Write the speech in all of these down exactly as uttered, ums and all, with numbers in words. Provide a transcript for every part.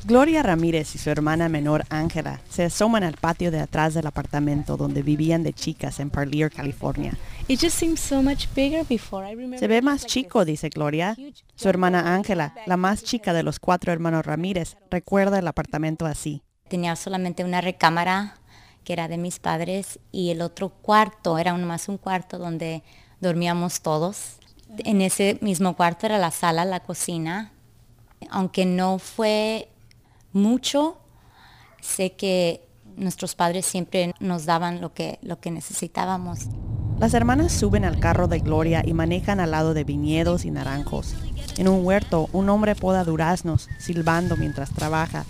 Gloria Ramírez y su hermana menor Ángela se asoman al patio de atrás del apartamento donde vivían de chicas en Parlier, California. Se ve más chico, dice Gloria. Su hermana Ángela, la más chica de los cuatro hermanos Ramírez, recuerda el apartamento así. Tenía solamente una recámara que era de mis padres y el otro cuarto, era más un cuarto donde dormíamos todos. En ese mismo cuarto era la sala, la cocina. Aunque no fue mucho, sé que nuestros padres siempre nos daban lo que, lo que necesitábamos. Las hermanas suben al carro de Gloria y manejan al lado de viñedos y naranjos. En un huerto, un hombre poda duraznos, silbando mientras trabaja.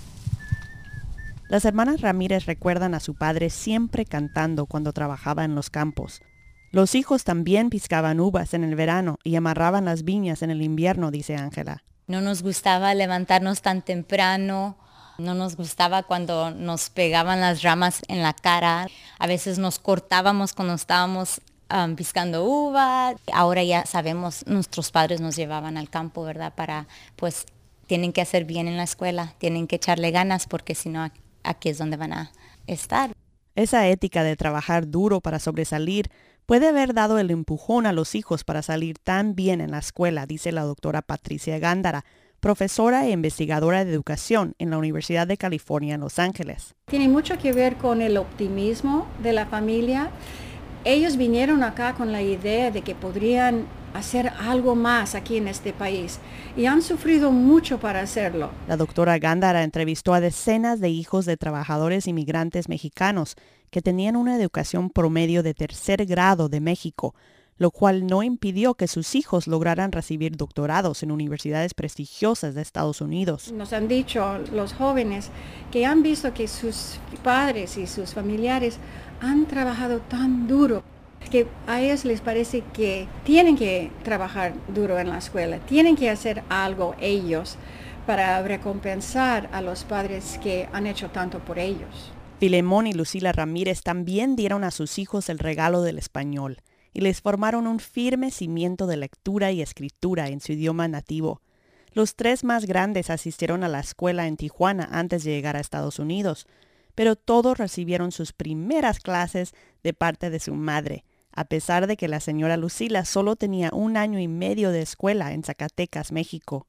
Las hermanas Ramírez recuerdan a su padre siempre cantando cuando trabajaba en los campos. Los hijos también piscaban uvas en el verano y amarraban las viñas en el invierno, dice Ángela. No nos gustaba levantarnos tan temprano, no nos gustaba cuando nos pegaban las ramas en la cara. A veces nos cortábamos cuando estábamos um, piscando uva. Ahora ya sabemos, nuestros padres nos llevaban al campo, ¿verdad? Para, pues, tienen que hacer bien en la escuela, tienen que echarle ganas porque si no, aquí es donde van a estar. Esa ética de trabajar duro para sobresalir puede haber dado el empujón a los hijos para salir tan bien en la escuela, dice la doctora Patricia Gándara, profesora e investigadora de educación en la Universidad de California en Los Ángeles. Tiene mucho que ver con el optimismo de la familia. Ellos vinieron acá con la idea de que podrían hacer algo más aquí en este país y han sufrido mucho para hacerlo. La doctora Gándara entrevistó a decenas de hijos de trabajadores inmigrantes mexicanos que tenían una educación promedio de tercer grado de México, lo cual no impidió que sus hijos lograran recibir doctorados en universidades prestigiosas de Estados Unidos. Nos han dicho los jóvenes que han visto que sus padres y sus familiares han trabajado tan duro que a ellos les parece que tienen que trabajar duro en la escuela, tienen que hacer algo ellos para recompensar a los padres que han hecho tanto por ellos. Filemón y Lucila Ramírez también dieron a sus hijos el regalo del español y les formaron un firme cimiento de lectura y escritura en su idioma nativo. Los tres más grandes asistieron a la escuela en Tijuana antes de llegar a Estados Unidos, pero todos recibieron sus primeras clases de parte de su madre, a pesar de que la señora Lucila solo tenía un año y medio de escuela en Zacatecas, México.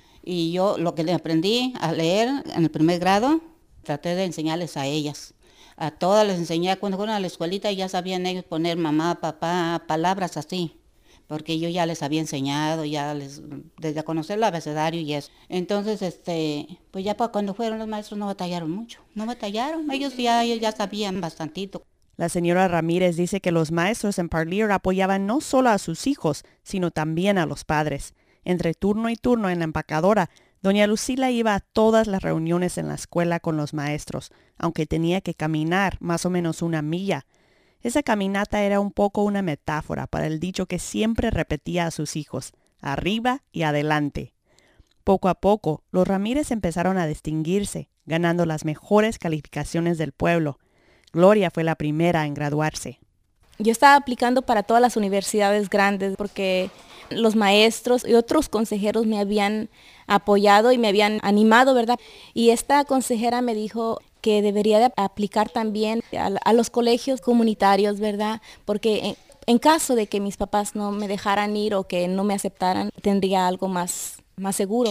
Y yo lo que le aprendí a leer en el primer grado, traté de enseñarles a ellas. A todas les enseñé, cuando fueron a la escuelita ya sabían ellos poner mamá, papá, palabras así, porque yo ya les había enseñado, ya les, desde conocer el abecedario y eso. Entonces, este, pues ya para cuando fueron los maestros no batallaron mucho, no batallaron, ellos ya, ellos ya sabían bastantito. La señora Ramírez dice que los maestros en Parlier apoyaban no solo a sus hijos, sino también a los padres. Entre turno y turno en la empacadora, doña Lucila iba a todas las reuniones en la escuela con los maestros, aunque tenía que caminar más o menos una milla. Esa caminata era un poco una metáfora para el dicho que siempre repetía a sus hijos, arriba y adelante. Poco a poco, los Ramírez empezaron a distinguirse, ganando las mejores calificaciones del pueblo. Gloria fue la primera en graduarse. Yo estaba aplicando para todas las universidades grandes porque los maestros y otros consejeros me habían apoyado y me habían animado, ¿verdad? Y esta consejera me dijo que debería de aplicar también a, a los colegios comunitarios, ¿verdad? Porque en, en caso de que mis papás no me dejaran ir o que no me aceptaran, tendría algo más, más seguro.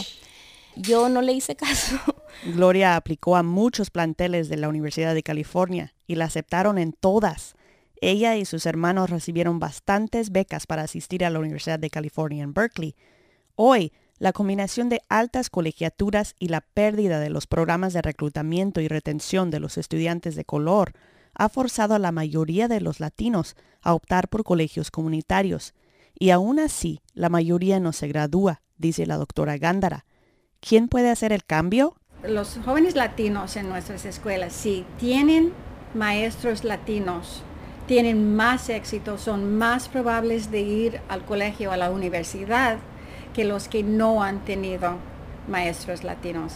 Yo no le hice caso. Gloria aplicó a muchos planteles de la Universidad de California y la aceptaron en todas. Ella y sus hermanos recibieron bastantes becas para asistir a la Universidad de California en Berkeley. Hoy, la combinación de altas colegiaturas y la pérdida de los programas de reclutamiento y retención de los estudiantes de color ha forzado a la mayoría de los latinos a optar por colegios comunitarios. Y aún así, la mayoría no se gradúa, dice la doctora Gándara. ¿Quién puede hacer el cambio? Los jóvenes latinos en nuestras escuelas, si tienen maestros latinos, tienen más éxito, son más probables de ir al colegio o a la universidad que los que no han tenido maestros latinos.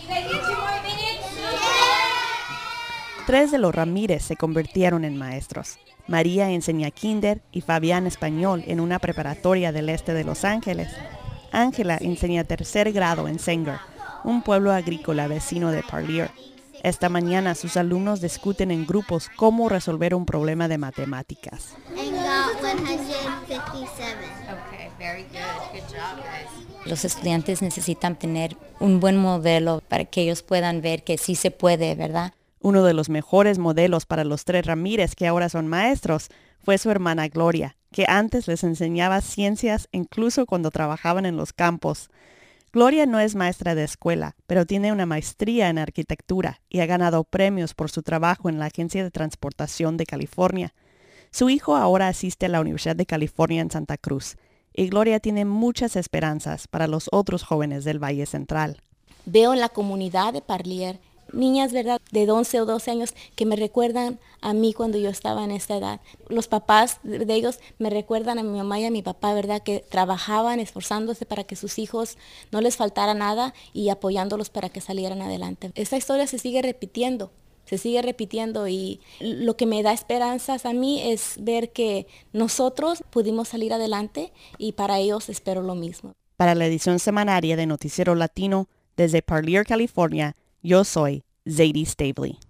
Tres de los Ramírez se convirtieron en maestros. María enseña kinder y Fabián español en una preparatoria del este de Los Ángeles. Ángela enseña tercer grado en Sanger. un pueblo agrícola vecino de Parlier. Esta mañana sus alumnos discuten en grupos cómo resolver un problema de matemáticas. And got one hundred fifty-seven. Okay, very good. Good job, guys. Los estudiantes necesitan tener un buen modelo para que ellos puedan ver que sí se puede, ¿verdad? Uno de los mejores modelos para los tres Ramírez, que ahora son maestros, fue su hermana Gloria, que antes les enseñaba ciencias incluso cuando trabajaban en los campos. Gloria no es maestra de escuela, pero tiene una maestría en arquitectura y ha ganado premios por su trabajo en la Agencia de Transportación de California. Su hijo ahora asiste a la Universidad de California en Santa Cruz, y Gloria tiene muchas esperanzas para los otros jóvenes del Valle Central. Veo en la comunidad de Parlier niñas, ¿verdad?, de once o doce años que me recuerdan a mí cuando yo estaba en esta edad. Los papás de ellos me recuerdan a mi mamá y a mi papá, ¿verdad?, que trabajaban esforzándose para que sus hijos no les faltara nada y apoyándolos para que salieran adelante. Esta historia se sigue repitiendo, se sigue repitiendo y lo que me da esperanzas a mí es ver que nosotros pudimos salir adelante y para ellos espero lo mismo. Para la edición semanaria de Noticiero Latino, desde Parlier, California, yo soy Zadie Stavely.